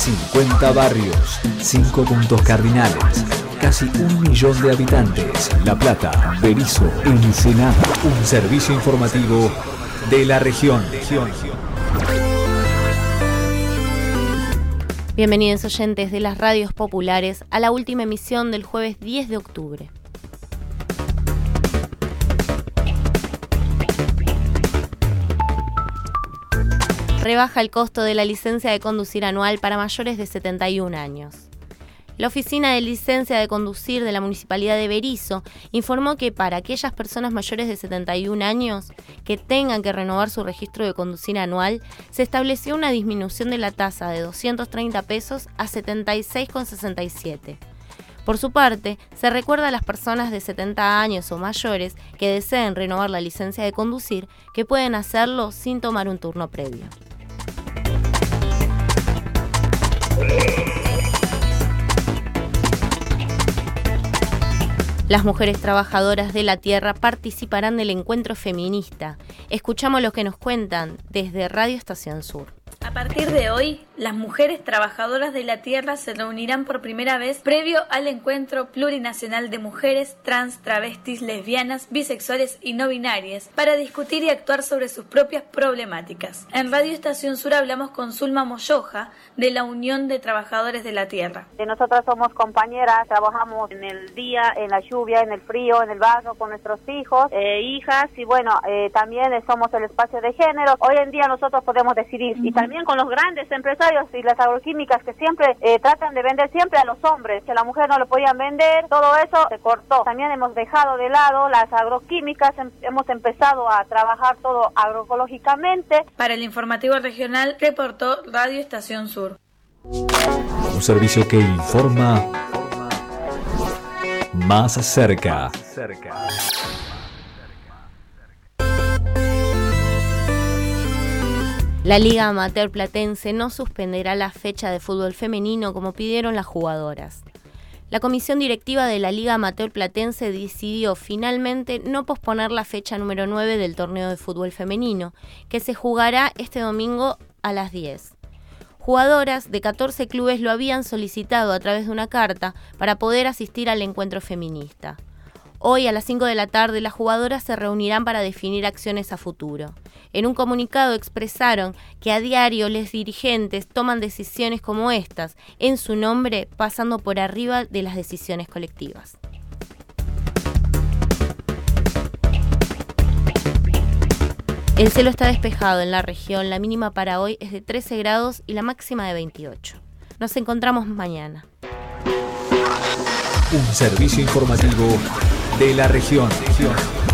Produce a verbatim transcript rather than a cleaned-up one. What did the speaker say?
cincuenta barrios, cinco puntos cardinales, casi un millón de habitantes. La Plata, Berisso, Ensenada. Un servicio informativo de la región. Bienvenidos oyentes de las radios populares a la última emisión del jueves diez de octubre. Rebaja el costo de la licencia de conducir anual para mayores de setenta y un años. La Oficina de Licencia de Conducir de la Municipalidad de Berisso informó que para aquellas personas mayores de setenta y un años que tengan que renovar su registro de conducir anual, se estableció una disminución de la tasa de doscientos treinta pesos a setenta y seis con sesenta y siete. Por su parte, se recuerda a las personas de setenta años o mayores que deseen renovar la licencia de conducir que pueden hacerlo sin tomar un turno previo. Las mujeres trabajadoras de la tierra participarán del encuentro feminista. Escuchamos lo que nos cuentan desde Radio Estación Sur. A partir de hoy, las mujeres trabajadoras de la tierra se reunirán por primera vez previo al encuentro plurinacional de mujeres trans, travestis, lesbianas, bisexuales y no binarias para discutir y actuar sobre sus propias problemáticas. En Radio Estación Sur hablamos con Zulma Moyoja de la Unión de Trabajadores de la Tierra. Nosotras somos compañeras, trabajamos en el día, en la lluvia, en el frío, en el barro con nuestros hijos, eh, hijas y bueno, eh, también somos el espacio de género. Hoy en día nosotros podemos decidir uh-huh. y también con los grandes empresarios y las agroquímicas que siempre eh, tratan de vender siempre a los hombres, que a la mujer no lo podían vender, todo eso se cortó. También hemos dejado de lado las agroquímicas, hem- hemos empezado a trabajar todo agroecológicamente. Para el informativo regional reportó Radio Estación Sur. Un servicio que informa más cerca. La Liga Amateur Platense no suspenderá la fecha de fútbol femenino como pidieron las jugadoras. La comisión directiva de la Liga Amateur Platense decidió finalmente no posponer la fecha número nueve del torneo de fútbol femenino, que se jugará este domingo a las diez. Jugadoras de catorce clubes lo habían solicitado a través de una carta para poder asistir al encuentro feminista. Hoy a las cinco de la tarde las jugadoras se reunirán para definir acciones a futuro. En un comunicado expresaron que a diario los dirigentes toman decisiones como estas, en su nombre pasando por arriba de las decisiones colectivas. El cielo está despejado en la región, la mínima para hoy es de trece grados y la máxima de veintiocho. Nos encontramos mañana. Un servicio informativo de la región.